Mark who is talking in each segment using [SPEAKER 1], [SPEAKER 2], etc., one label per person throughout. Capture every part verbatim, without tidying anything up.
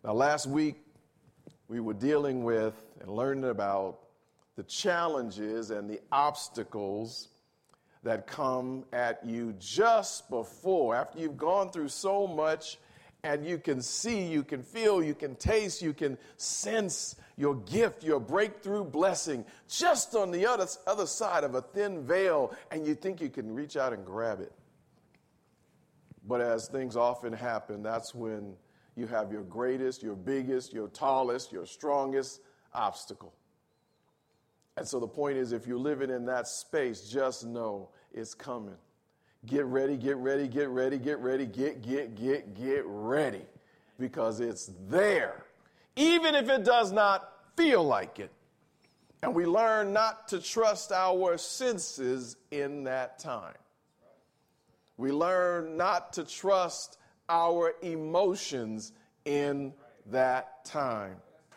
[SPEAKER 1] Now, last week, we were dealing with and learning about the challenges and the obstacles that come at you just before, after you've gone through so much, and you can see, you can feel, you can taste, you can sense your gift, your breakthrough blessing, just on the other, other side of a thin veil, and you think you can reach out and grab it. But as things often happen, that's when you have your greatest, your biggest, your tallest, your strongest obstacle. And so the point is, if you're living in that space, just know it's coming. Get ready, get ready, get ready, get ready, get, get, get, get ready. Because it's there, even if it does not feel like it. And we learn not to trust our senses in that time. We learn not to trust our emotions in that time.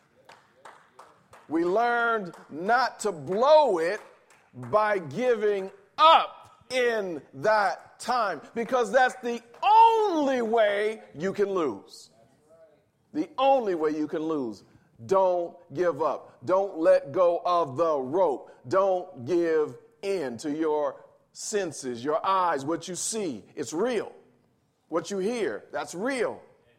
[SPEAKER 1] We learned not to blow it by giving up in that time, because that's the only way you can lose. The only way you can lose. Don't give up. Don't let go of the rope. Don't give in to your senses, your eyes, what you see. It's real. What you hear, that's real.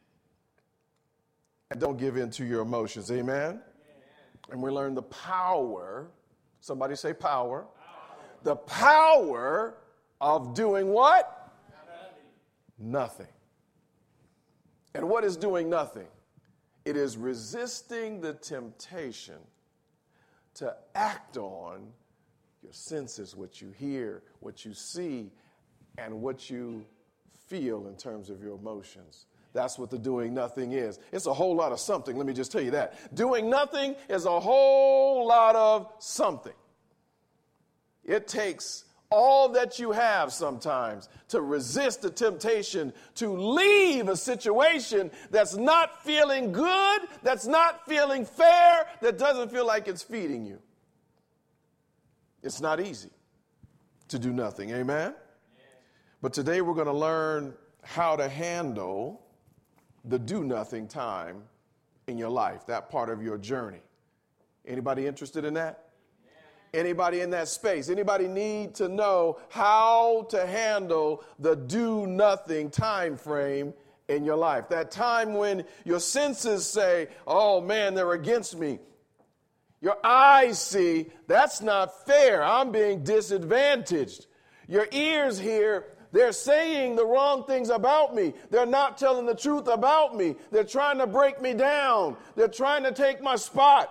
[SPEAKER 1] And don't give in to your emotions. Amen? And we learn the power, somebody say power, power. The power of doing what? Nothing. Nothing. And what is doing nothing? It is resisting the temptation to act on your senses, what you hear, what you see, and what you feel in terms of your emotions. That's what the doing nothing is. It's a whole lot of something. Let me just tell you that. Doing nothing is a whole lot of something. It takes all that you have sometimes to resist the temptation to leave a situation that's not feeling good, that's not feeling fair, that doesn't feel like it's feeding you. It's not easy to do nothing. Amen? But today we're going to learn how to handle the do nothing time in your life, that part of your journey. Anybody interested in that? Anybody in that space? Anybody need to know how to handle the do nothing time frame in your life? That time when your senses say, oh man, they're against me. Your eyes see, that's not fair. I'm being disadvantaged. Your ears hear, they're saying the wrong things about me. They're not telling the truth about me. They're trying to break me down. They're trying to take my spot.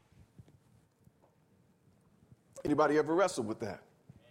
[SPEAKER 1] Anybody ever wrestled with that?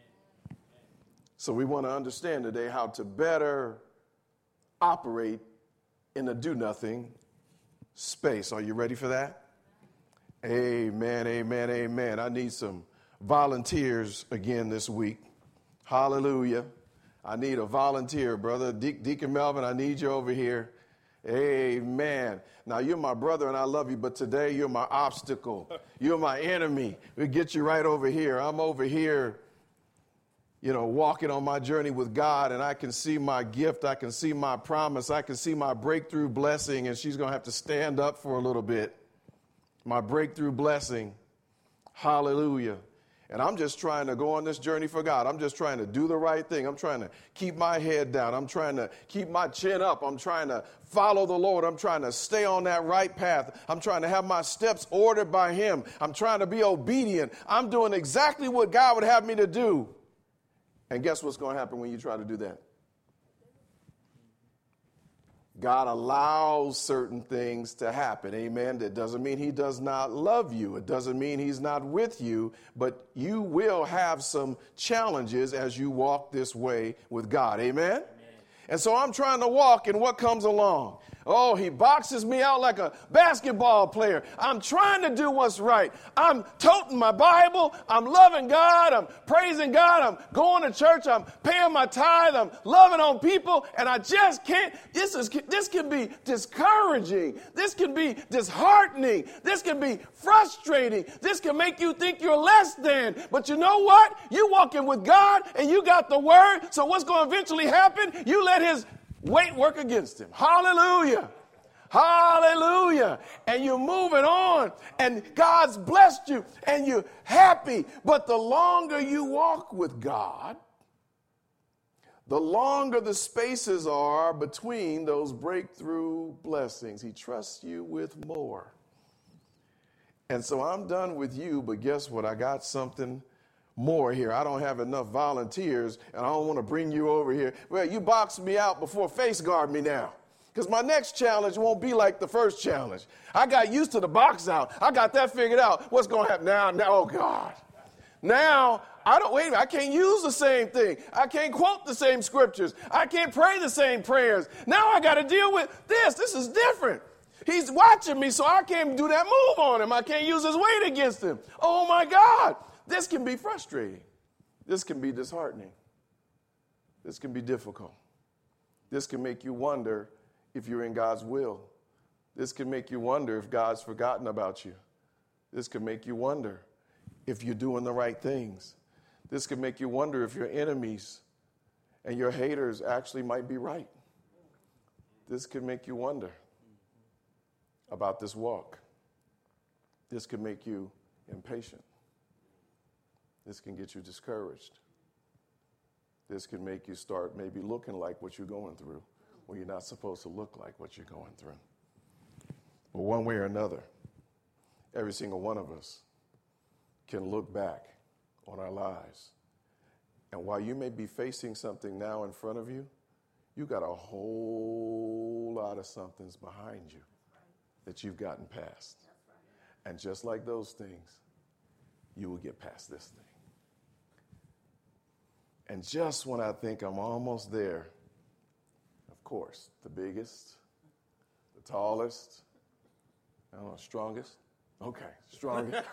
[SPEAKER 1] So we want to understand today how to better operate in a do-nothing space. Are you ready for that? Amen, amen, amen. I need some volunteers again this week. Hallelujah. I need a volunteer, brother. De- Deacon Melvin, I need you over here. Amen. Now, you're my brother and I love you, but today you're my obstacle. You're my enemy. We get you right over here. I'm over here, you know, walking on my journey with God, and I can see my gift. I can see my promise. I can see my breakthrough blessing, and she's going to have to stand up for a little bit. My breakthrough blessing. Hallelujah. And I'm just trying to go on this journey for God. I'm just trying to do the right thing. I'm trying to keep my head down. I'm trying to keep my chin up. I'm trying to follow the Lord. I'm trying to stay on that right path. I'm trying to have my steps ordered by Him. I'm trying to be obedient. I'm doing exactly what God would have me to do. And guess what's going to happen when you try to do that? God allows certain things to happen. Amen. That doesn't mean He does not love you. It doesn't mean He's not with you, but you will have some challenges as you walk this way with God. Amen. Amen. And so I'm trying to walk, and what comes along? Oh, he boxes me out like a basketball player. I'm trying to do what's right. I'm toting my Bible. I'm loving God. I'm praising God. I'm going to church. I'm paying my tithe. I'm loving on people. And I just can't. This is this can be discouraging. This can be disheartening. This can be frustrating. This can make you think you're less than. But you know what? You walking with God and you got the word. So what's going to eventually happen? You let His weight work against him. Hallelujah. Hallelujah. And you're moving on and God's blessed you and you're happy. But the longer you walk with God, the longer the spaces are between those breakthrough blessings. He trusts you with more. And so I'm done with you, but guess what? I got something more here. I don't have enough volunteers, and I don't want to bring you over here. Well, you boxed me out before face guard me now, because my next challenge won't be like the first challenge. I got used to the box out. I got that figured out. What's going to happen now? Now, oh, God. Now, I don't, wait a minute, I can't use the same thing. I can't quote the same scriptures. I can't pray the same prayers. Now I got to deal with this. This is different. He's watching me, so I can't do that move on him. I can't use his weight against him. Oh, my God. This can be frustrating. This can be disheartening. This can be difficult. This can make you wonder if you're in God's will. This can make you wonder if God's forgotten about you. This can make you wonder if you're doing the right things. This can make you wonder if your enemies and your haters actually might be right. This can make you wonder about this walk. This can make you impatient. This can get you discouraged. This can make you start maybe looking like what you're going through when you're not supposed to look like what you're going through. But one way or another, every single one of us can look back on our lives. And while you may be facing something now in front of you, you got a whole lot of somethings behind you that you've gotten past. And just like those things, you will get past this thing. And just when I think I'm almost there, of course, the biggest, the tallest, I don't know, strongest. Okay, strongest.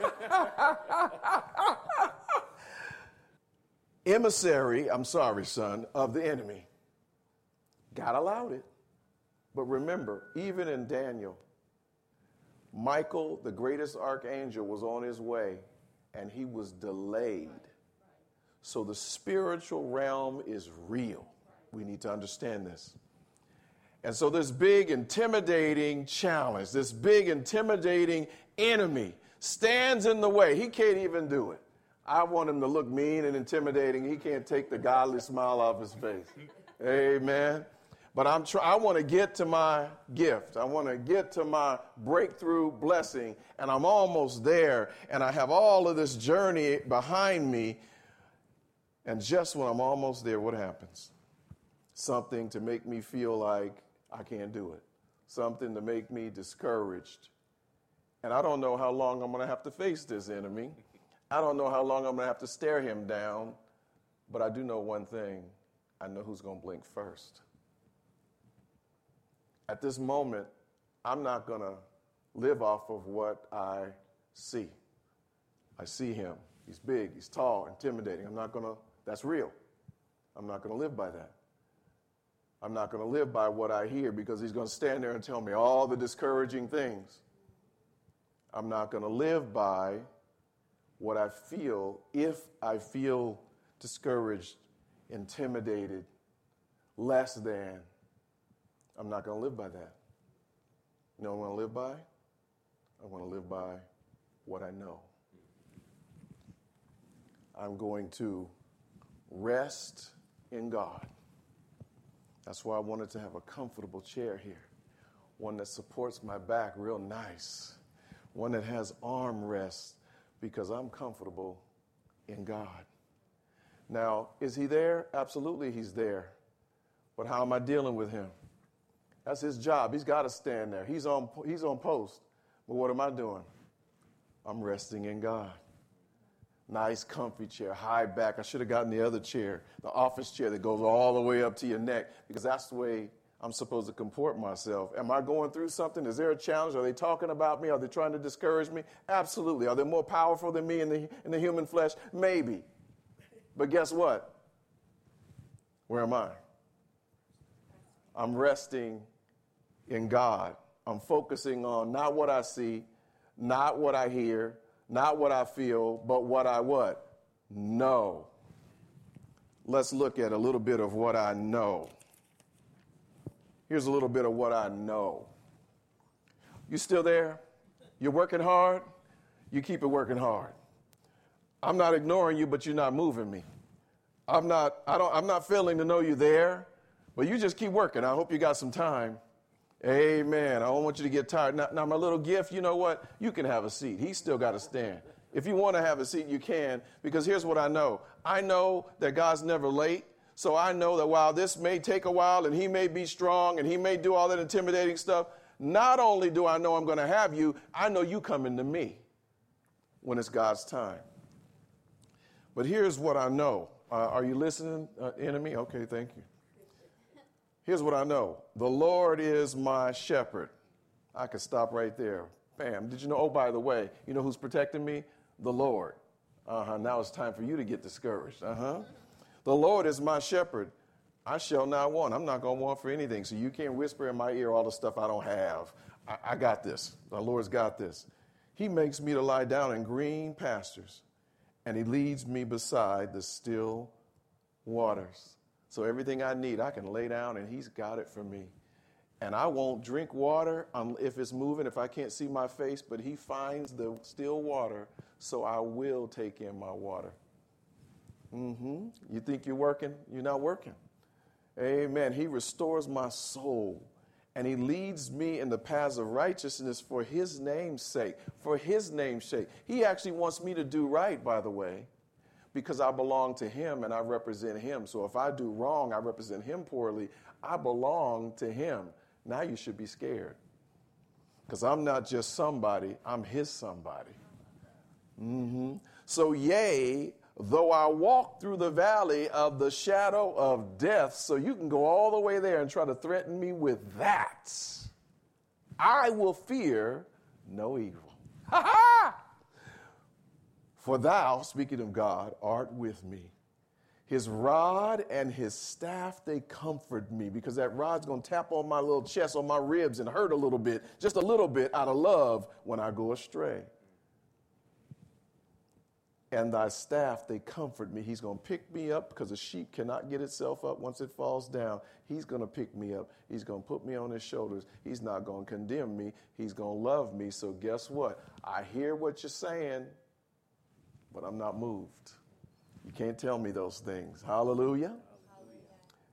[SPEAKER 1] Emissary, I'm sorry, son, of the enemy. God allowed it. But remember, even in Daniel, Michael, the greatest archangel, was on his way, and he was delayed. So the spiritual realm is real. We need to understand this. And so this big, intimidating challenge, this big, intimidating enemy stands in the way. He can't even do it. I want him to look mean and intimidating. He can't take the godly smile off his face. Amen. But I'm try- I want to get to my gift. I want to get to my breakthrough blessing, and I'm almost there, and I have all of this journey behind me. And just when I'm almost there, what happens? Something to make me feel like I can't do it. Something to make me discouraged. And I don't know how long I'm going to have to face this enemy. I don't know how long I'm going to have to stare him down. But I do know one thing. I know who's going to blink first. At this moment, I'm not going to live off of what I see. I see him. He's big. He's tall, intimidating. I'm not going to, that's real. I'm not going to live by that. I'm not going to live by what I hear because he's going to stand there and tell me all the discouraging things. I'm not going to live by what I feel if I feel discouraged, intimidated, less than. I'm not going to live by that. You know what I want to live by? I want to live by what I know. I'm going to rest in God. That's why I wanted to have a comfortable chair here, one that supports my back real nice, one that has arm rests, because I'm comfortable in God. Now, is he there? Absolutely, he's there. But how am I dealing with him? That's his job. He's got to stand there. He's on, he's on post. But what am I doing? I'm resting in God. Nice, comfy chair, high back. I should have gotten the other chair, the office chair that goes all the way up to your neck, because that's the way I'm supposed to comport myself. Am I going through something? Is there a challenge? Are they talking about me? Are they trying to discourage me? Absolutely. Are they more powerful than me in the, in the human flesh? Maybe. But guess what? Where am I? I'm resting in God. I'm focusing on not what I see, not what I hear, not what I feel, but what I what? Know. Let's look at a little bit of what I know. Here's a little bit of what I know. You still there? You're working hard? You keep it working hard. I'm not ignoring you, but you're not moving me. I'm not, I don't, I'm not failing to know you're there, but you just keep working. I hope you got some time. Amen. I don't want you to get tired. Now, now, my little gift, you know what? You can have a seat. He's still got to stand. If you want to have a seat, you can, because here's what I know. I know that God's never late. So I know that while this may take a while and he may be strong and he may do all that intimidating stuff, not only do I know I'm going to have you, I know you coming to me when it's God's time. But here's what I know. Uh, are you listening, uh, enemy? Okay, thank you. Here's what I know. The Lord is my shepherd. I could stop right there. Bam. Did you know? Oh, by the way, you know who's protecting me? The Lord. Uh-huh. Now it's time for you to get discouraged. Uh-huh. The Lord is my shepherd. I shall not want. I'm not going to want for anything. So you can't whisper in my ear all the stuff I don't have. I, I got this. The Lord's got this. He makes me to lie down in green pastures, and he leads me beside the still waters. So everything I need, I can lay down, and he's got it for me. And I won't drink water if it's moving, if I can't see my face, but he finds the still water, so I will take in my water. Mm-hmm. You think you're working? You're not working. Amen. He restores my soul, and he leads me in the paths of righteousness for his name's sake. For his name's sake. He actually wants me to do right, by the way, because I belong to him and I represent him. So if I do wrong, I represent him poorly. I belong to him. Now you should be scared, because I'm not just somebody, I'm his somebody. Mm-hmm. So yea, though I walk through the valley of the shadow of death, so you can go all the way there and try to threaten me with that, I will fear no evil. Ha ha! For thou, speaking of God, art with me. His rod and his staff, they comfort me, because that rod's going to tap on my little chest, on my ribs, and hurt a little bit, just a little bit out of love when I go astray. And thy staff, they comfort me. He's going to pick me up, because a sheep cannot get itself up once it falls down. He's going to pick me up. He's going to put me on his shoulders. He's not going to condemn me. He's going to love me. So guess what? I hear what you're saying, but I'm not moved. You can't tell me those things. Hallelujah. Hallelujah.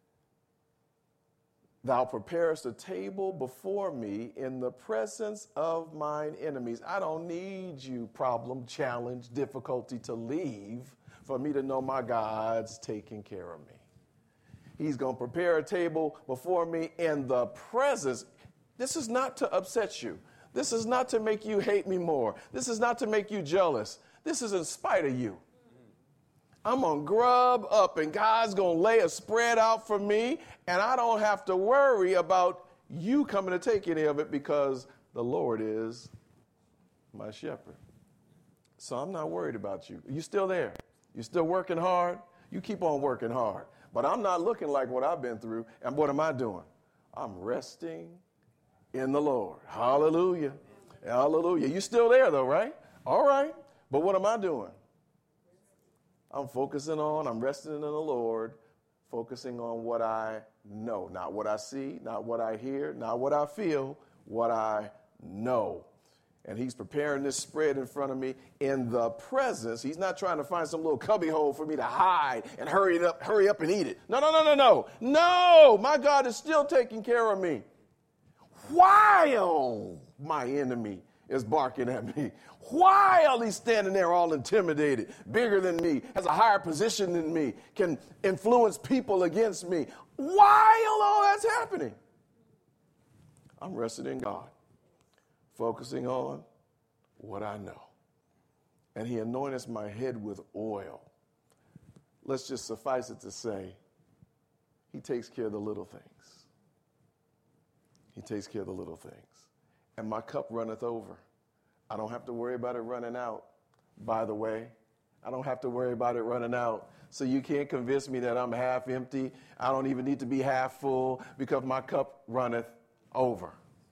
[SPEAKER 1] Thou preparest a table before me in the presence of mine enemies. I don't need you, problem, challenge, difficulty to leave for me to know my God's taking care of me. He's going to prepare a table before me in the presence. This is not to upset you. This is not to make you hate me more. This is not to make you jealous. This is in spite of you. I'm going to grub up, and God's going to lay a spread out for me, and I don't have to worry about you coming to take any of it, because the Lord is my shepherd. So I'm not worried about you. You still there? You still working hard? You keep on working hard. But I'm not looking like what I've been through, and what am I doing? I'm resting in the Lord. Hallelujah. Hallelujah. You still there, though, right? All right. But what am I doing? I'm focusing on, I'm resting in the Lord, focusing on what I know, not what I see, not what I hear, not what I feel, what I know. And he's preparing this spread in front of me in the presence. He's not trying to find some little cubby hole for me to hide and hurry it up, hurry up and eat it. No, no, no, no, no. No, my God is still taking care of me while my enemy is barking at me. While he's standing there all intimidated, bigger than me, has a higher position than me, can influence people against me. While all that's happening, I'm resting in God, focusing on what I know. And he anoints my head with oil. Let's just suffice it to say, he takes care of the little things. He takes care of the little things. And my cup runneth over. I don't have to worry about it running out, by the way. I don't have to worry about it running out. So you can't convince me that I'm half empty. I don't even need to be half full, because my cup runneth over.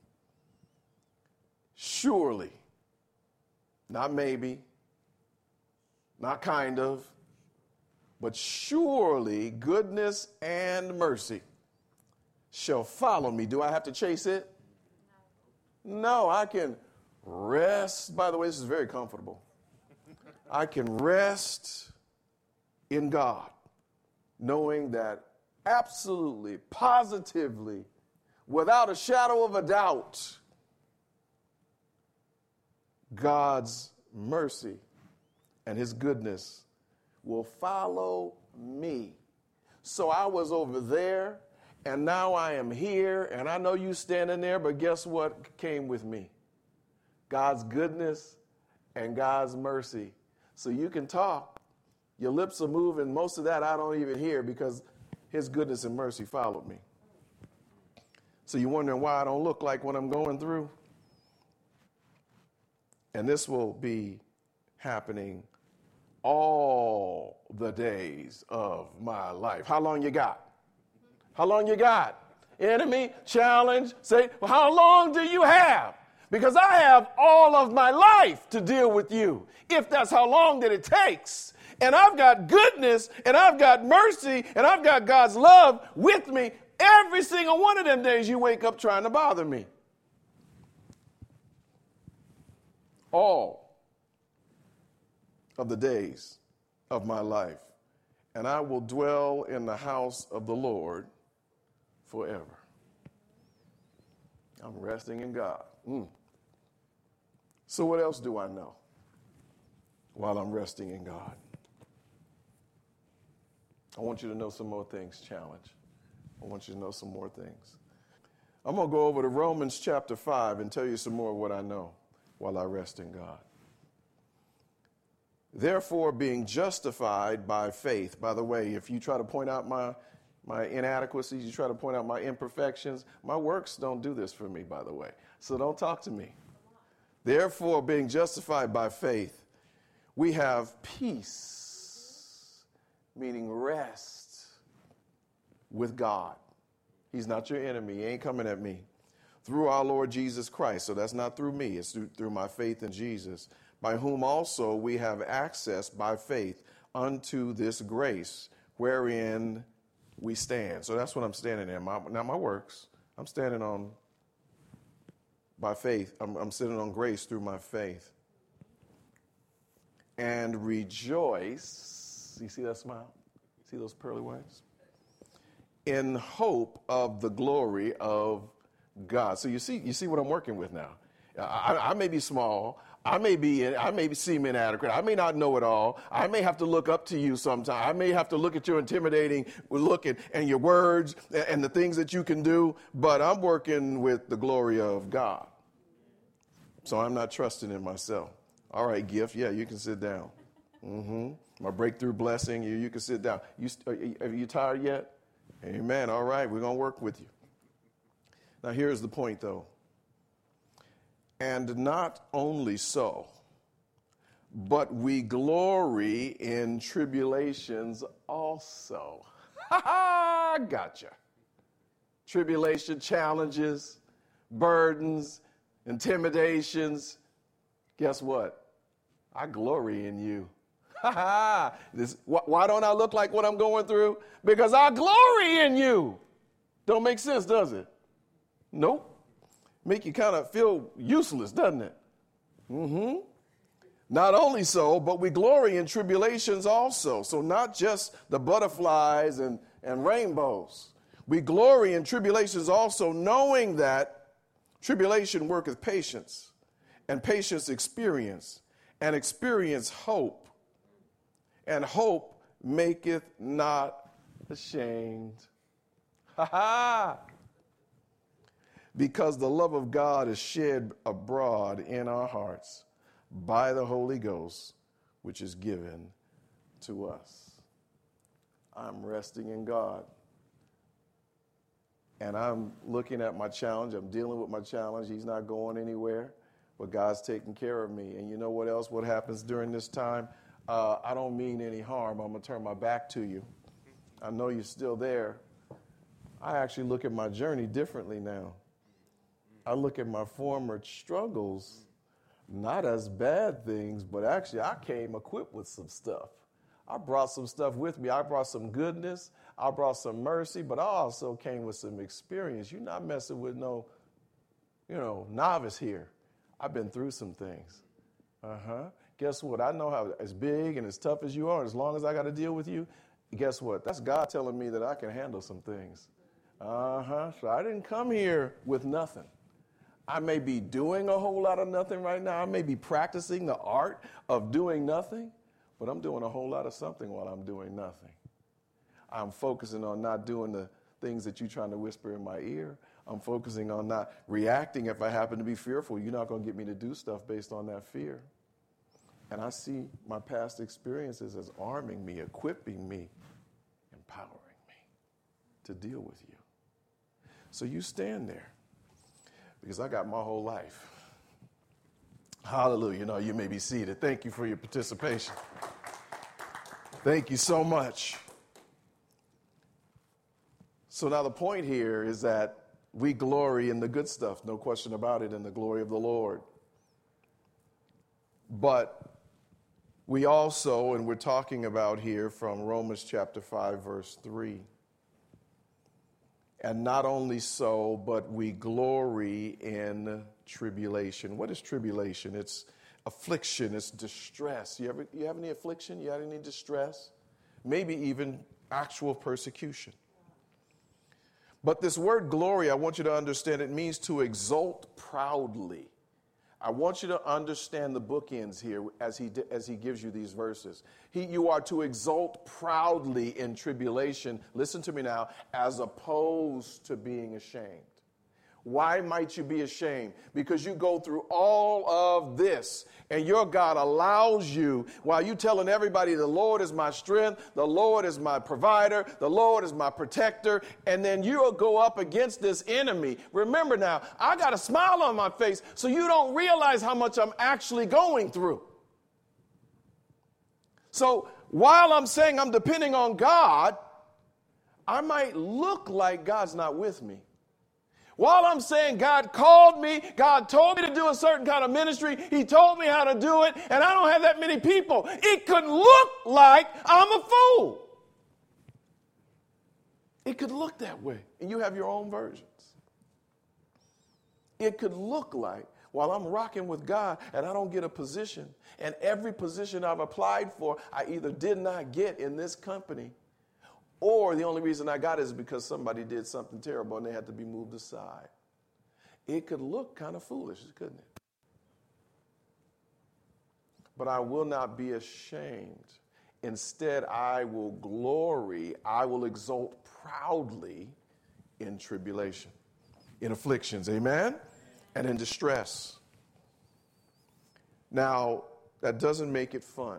[SPEAKER 1] Surely, not maybe, not kind of, but surely goodness and mercy shall follow me. Do I have to chase it? No, I can rest. By the way, this is very comfortable. I can rest in God, knowing that absolutely, positively, without a shadow of a doubt, God's mercy and his goodness will follow me. So I was over there, and now I am here, and I know you standing there, but guess what came with me? God's goodness and God's mercy. So you can talk. Your lips are moving. Most of that I don't even hear because his goodness and mercy followed me. So you're wondering why I don't look like what I'm going through? And this will be happening all the days of my life. How long you got? How long you got? Enemy, challenge, say, well, how long do you have? Because I have all of my life to deal with you, if that's how long that it takes. And I've got goodness, and I've got mercy, and I've got God's love with me every single one of them days you wake up trying to bother me. All of the days of my life. And I will dwell in the house of the Lord forever. I'm resting in God. Mm. So what else do I know while I'm resting in God? I want you to know some more things, challenge. I want you to know some more things. I'm going to go over to Romans chapter five and tell you some more of what I know while I rest in God. Therefore, being justified by faith. By the way, if you try to point out my, my inadequacies, you try to point out my imperfections, my works don't do this for me, by the way. So don't talk to me. Therefore, being justified by faith, we have peace, meaning rest with God. He's not your enemy. He ain't coming at me. Through our Lord Jesus Christ. So that's not through me. It's through, through my faith in Jesus, by whom also we have access by faith unto this grace wherein we stand. So that's what I'm standing in. My, not my works. I'm standing on by faith. I'm, I'm sitting on grace through my faith. And rejoice. You see that smile? See those pearly whites? In hope of the glory of God. So you see, you see what I'm working with now. I, I may be small. I may be, I may seem inadequate. I may not know it all. I may have to look up to you sometime. I may have to look at your intimidating look at, and your words and, and the things that you can do. But I'm working with the glory of God. So I'm not trusting in myself. All right, gift. Yeah, you can sit down. Mm-hmm. My breakthrough blessing. You, you can sit down. You, are you tired yet? Amen. All right, we're going to work with you. Now, here's the point, though. And not only so, but we glory in tribulations also. Ha ha! Gotcha. Tribulation, challenges, burdens, intimidations. Guess what? I glory in you. Ha ha! This, wh- why don't I look like what I'm going through? Because I glory in you. Don't make sense, does it? Nope. Make you kind of feel useless, doesn't it? Mm-hmm. Not only so, but we glory in tribulations also. So not just the butterflies and, and rainbows. We glory in tribulations also, knowing that tribulation worketh patience, and patience experience, and experience hope, and hope maketh not ashamed. Ha ha! Because the love of God is shed abroad in our hearts by the Holy Ghost, which is given to us. I'm resting in God. And I'm looking at my challenge. I'm dealing with my challenge. He's not going anywhere, but God's taking care of me. And you know what else? What happens during this time? Uh, I don't mean any harm. I'm going to turn my back to you. I know you're still there. I actually look at my journey differently now. I look at my former struggles not as bad things, but actually I came equipped with some stuff. I brought some stuff with me. I brought some goodness. I brought some mercy, but I also came with some experience. You're not messing with no you know, novice here. I've been through some things. Uh-huh. Guess what? I know how as big and as tough as you are, as long as I got to deal with you, guess what? That's God telling me that I can handle some things. Uh-huh. So I didn't come here with nothing. I may be doing a whole lot of nothing right now. I may be practicing the art of doing nothing, but I'm doing a whole lot of something while I'm doing nothing. I'm focusing on not doing the things that you're trying to whisper in my ear. I'm focusing on not reacting if I happen to be fearful. You're not going to get me to do stuff based on that fear. And I see my past experiences as arming me, equipping me, empowering me to deal with you. So you stand there, because I got my whole life. Hallelujah. You know, you may be seated. Thank you for your participation. Thank you so much. So now the point here is that we glory in the good stuff, no question about it, in the glory of the Lord. But we also, and we're talking about here from Romans chapter five, verse three, and not only so, but we glory in tribulation. What is tribulation? It's affliction, it's distress. You ever, you have any affliction? You have any distress? Maybe even actual persecution. But this word glory, I want you to understand, it means to exult proudly. I want you to understand the bookends here as he as he gives you these verses. He, you are to exult proudly in tribulation, listen to me now, as opposed to being ashamed. Why might you be ashamed? Because you go through all of this, and your God allows you, while you telling everybody the Lord is my strength, the Lord is my provider, the Lord is my protector, and then you'll go up against this enemy. Remember now, I got a smile on my face, so you don't realize how much I'm actually going through. So while I'm saying I'm depending on God, I might look like God's not with me. While I'm saying God called me, God told me to do a certain kind of ministry, he told me how to do it, and I don't have that many people, it could look like I'm a fool. It could look that way, and you have your own versions. It could look like, while I'm rocking with God and I don't get a position, and every position I've applied for, I either did not get in this company, or the only reason I got it is because somebody did something terrible and they had to be moved aside. It could look kind of foolish, couldn't it? But I will not be ashamed. Instead, I will glory, I will exult proudly in tribulation, in afflictions, amen? And in distress. Now, that doesn't make it fun.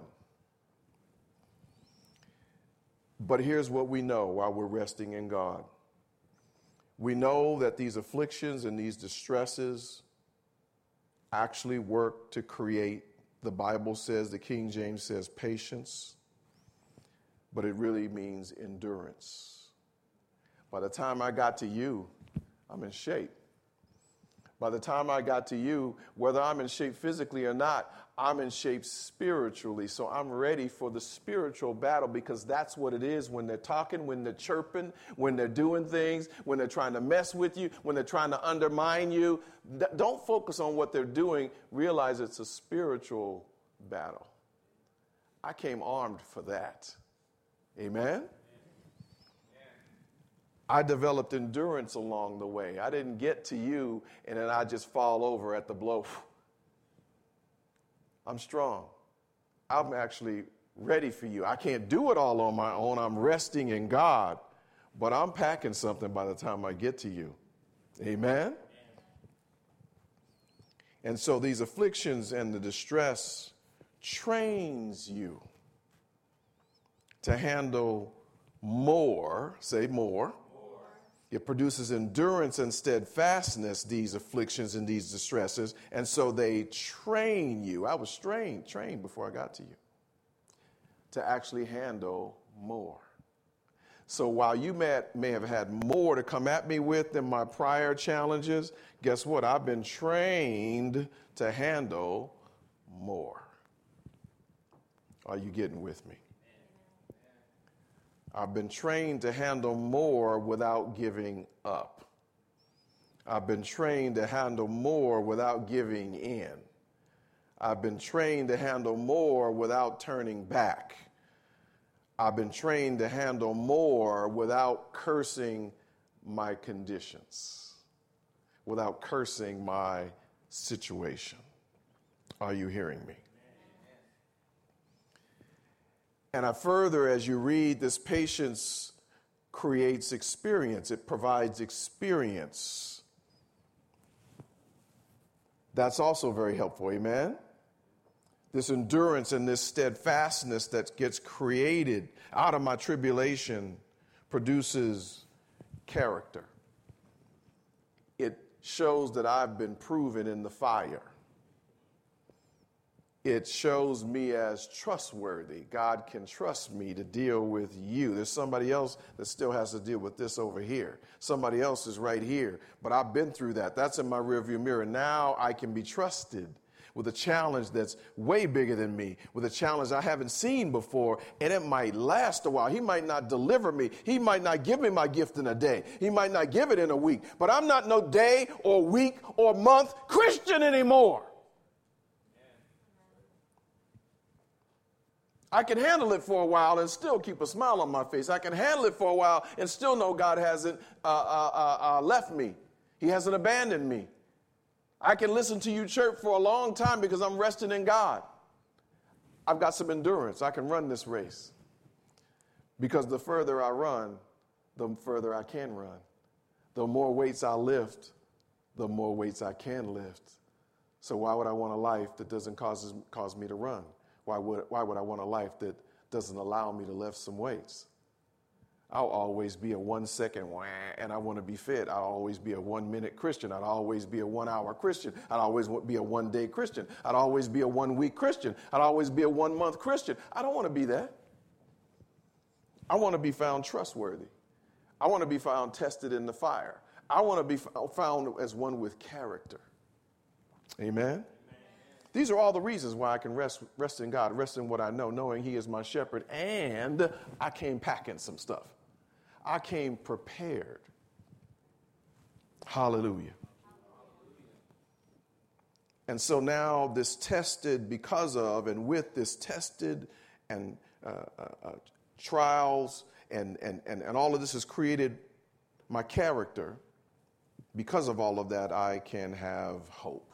[SPEAKER 1] But here's what we know while we're resting in God. We know that these afflictions and these distresses actually work to create, the Bible says, the King James says patience, but it really means endurance. By the time I got to you, I'm in shape. By the time I got to you, whether I'm in shape physically or not, I'm in shape spiritually. So I'm ready for the spiritual battle, because that's what it is when they're talking, when they're chirping, when they're doing things, when they're trying to mess with you, when they're trying to undermine you. Don't focus on what they're doing. Realize it's a spiritual battle. I came armed for that. Amen? I developed endurance along the way. I didn't get to you and then I just fall over at the blow. I'm strong. I'm actually ready for you. I can't do it all on my own. I'm resting in God, but I'm packing something by the time I get to you. Amen? And so these afflictions and the distress trains you to handle more, say more. It produces endurance and steadfastness, these afflictions and these distresses. And so they train you. I was trained, trained before I got to you to actually handle more. So while you may, may have had more to come at me with than my prior challenges, guess what? I've been trained to handle more. Are you getting with me? I've been trained to handle more without giving up. I've been trained to handle more without giving in. I've been trained to handle more without turning back. I've been trained to handle more without cursing my conditions, without cursing my situation. Are you hearing me? And I further, as you read, this patience creates experience. It provides experience. That's also very helpful, amen? This endurance and this steadfastness that gets created out of my tribulation produces character. It shows that I've been proven in the fire. It shows me as trustworthy. God can trust me to deal with you. There's somebody else that still has to deal with this over here. Somebody else is right here, but I've been through that. That's in my rearview mirror. Now I can be trusted with a challenge that's way bigger than me, with a challenge I haven't seen before, and it might last a while. He might not deliver me. He might not give me my gift in a day. He might not give it in a week, but I'm not no day or week or month Christian anymore. I can handle it for a while and still keep a smile on my face. I can handle it for a while and still know God hasn't uh, uh, uh, uh, left me. He hasn't abandoned me. I can listen to you chirp for a long time because I'm resting in God. I've got some endurance. I can run this race. Because the further I run, the further I can run. The more weights I lift, the more weights I can lift. So why would I want a life that doesn't cause, cause me to run? Why would, why would I want a life that doesn't allow me to lift some weights? I'll always be a one-second wah, and I want to be fit. I'll always be a one-minute Christian. I'd always be a one-hour Christian. I'd always be a one-day Christian. I'd always be a one-week Christian. I'd always be a one-month Christian. I don't want to be that. I want to be found trustworthy. I want to be found tested in the fire. I want to be found as one with character. Amen? These are all the reasons why I can rest, rest in God, rest in what I know, knowing He is my shepherd. And I came packing some stuff. I came prepared. Hallelujah. And so now this tested because of and with this tested and uh, uh, uh, trials and, and, and, and all of this has created my character. Because of all of that, I can have hope.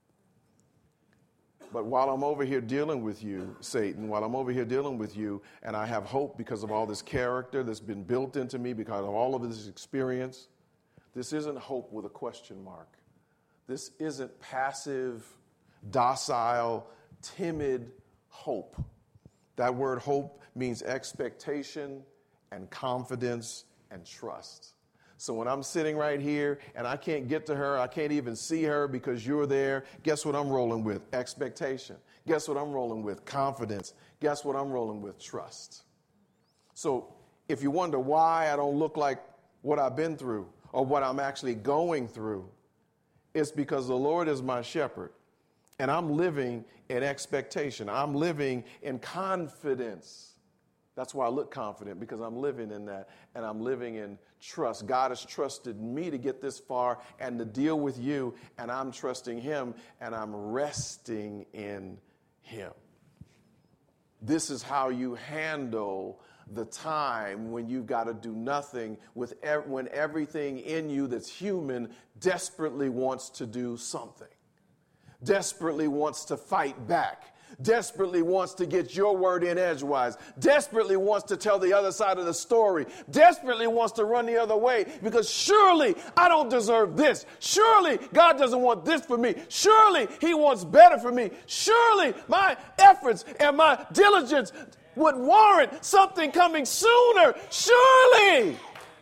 [SPEAKER 1] But while I'm over here dealing with you, Satan, while I'm over here dealing with you, and I have hope because of all this character that's been built into me, because of all of this experience, this isn't hope with a question mark. This isn't passive, docile, timid hope. That word hope means expectation and confidence and trust. So when I'm sitting right here and I can't get to her, I can't even see her because you're there, guess what I'm rolling with? Expectation. Guess what I'm rolling with? Confidence. Guess what I'm rolling with? Trust. So if you wonder why I don't look like what I've been through or what I'm actually going through, it's because the Lord is my shepherd and I'm living in expectation. I'm living in confidence. That's why I look confident, because I'm living in that, and I'm living in trust. God has trusted me to get this far and to deal with you, and I'm trusting Him, and I'm resting in Him. This is how you handle the time when you've got to do nothing, with ev- when everything in you that's human desperately wants to do something, desperately wants to fight back, desperately wants to get your word in edgewise, desperately wants to tell the other side of the story, desperately wants to run the other way, because surely I don't deserve this. Surely God doesn't want this for me. Surely He wants better for me. Surely my efforts and my diligence would warrant something coming sooner. Surely.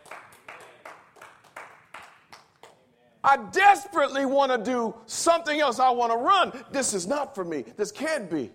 [SPEAKER 1] I desperately want to do something else. I want to run. This is not for me. This can't be.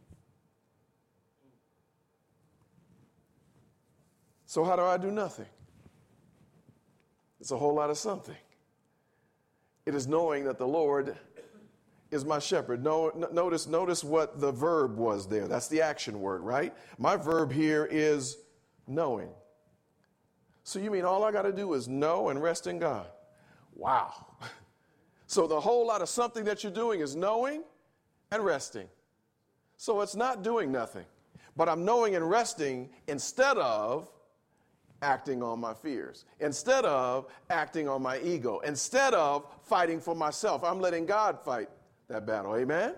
[SPEAKER 1] So how do I do nothing? It's a whole lot of something. It is knowing that the Lord is my shepherd. No, notice, notice what the verb was there. That's the action word, right? My verb here is knowing. So you mean all I got to do is know and rest in God? Wow. So the whole lot of something that you're doing is knowing and resting. So it's not doing nothing, but I'm knowing and resting instead of acting on my fears, instead of acting on my ego, instead of fighting for myself. I'm letting God fight that battle. Amen?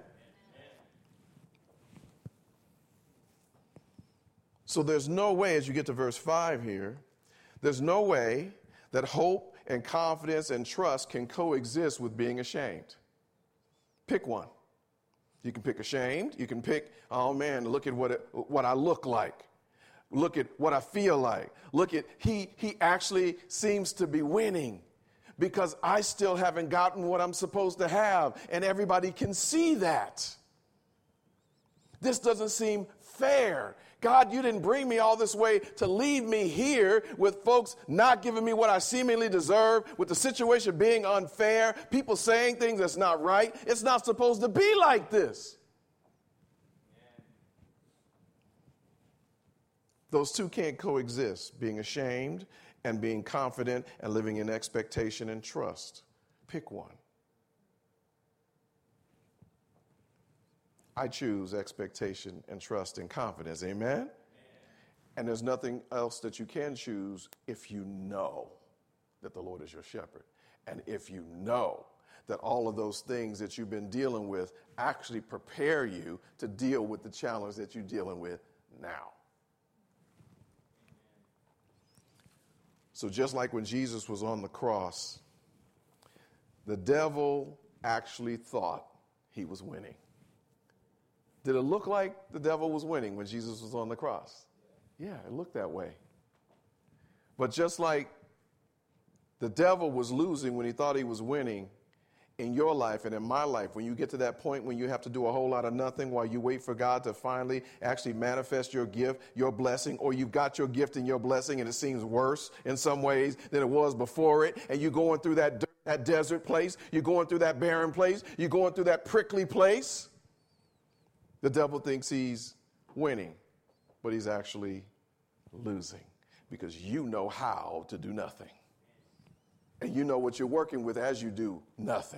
[SPEAKER 1] So there's no way, as you get to verse five here, there's no way that hope and confidence and trust can coexist with being ashamed. Pick one. You can pick ashamed. You can pick, oh man, look at what it, what I look like. Look at what I feel like. Look at, he, he actually seems to be winning because I still haven't gotten what I'm supposed to have, and everybody can see that. This doesn't seem fair. God, you didn't bring me all this way to lead me here with folks not giving me what I seemingly deserve, with the situation being unfair, people saying things that's not right. It's not supposed to be like this. Those two can't coexist, being ashamed and being confident and living in expectation and trust. Pick one. I choose expectation and trust and confidence. Amen? Amen? And there's nothing else that you can choose if you know that the Lord is your shepherd. And if you know that all of those things that you've been dealing with actually prepare you to deal with the challenge that you're dealing with now. So just like when Jesus was on the cross, the devil actually thought he was winning. Did it look like the devil was winning when Jesus was on the cross? Yeah, it looked that way. But just like the devil was losing when he thought he was winning in your life and in my life, when you get to that point when you have to do a whole lot of nothing while you wait for God to finally actually manifest your gift, your blessing, or you've got your gift and your blessing and it seems worse in some ways than it was before it, and you're going through that, that desert place, you're going through that barren place, you're going through that prickly place. The devil thinks he's winning, but he's actually losing because you know how to do nothing. And you know what you're working with as you do nothing.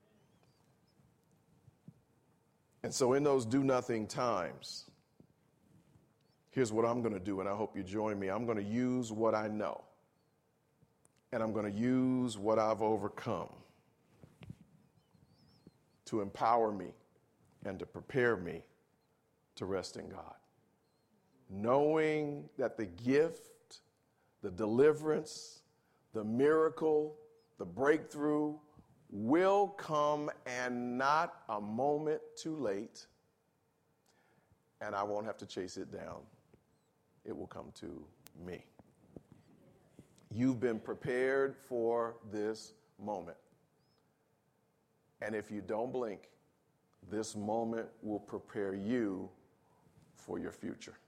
[SPEAKER 1] And so in those do nothing times, here's what I'm going to do, and I hope you join me. I'm going to use what I know, and I'm going to use what I've overcome to empower me and to prepare me to rest in God. Knowing that the gift, the deliverance, the miracle, the breakthrough will come, and not a moment too late, and I won't have to chase it down. It will come to me. You've been prepared for this moment. And if you don't blink, this moment will prepare you for your future.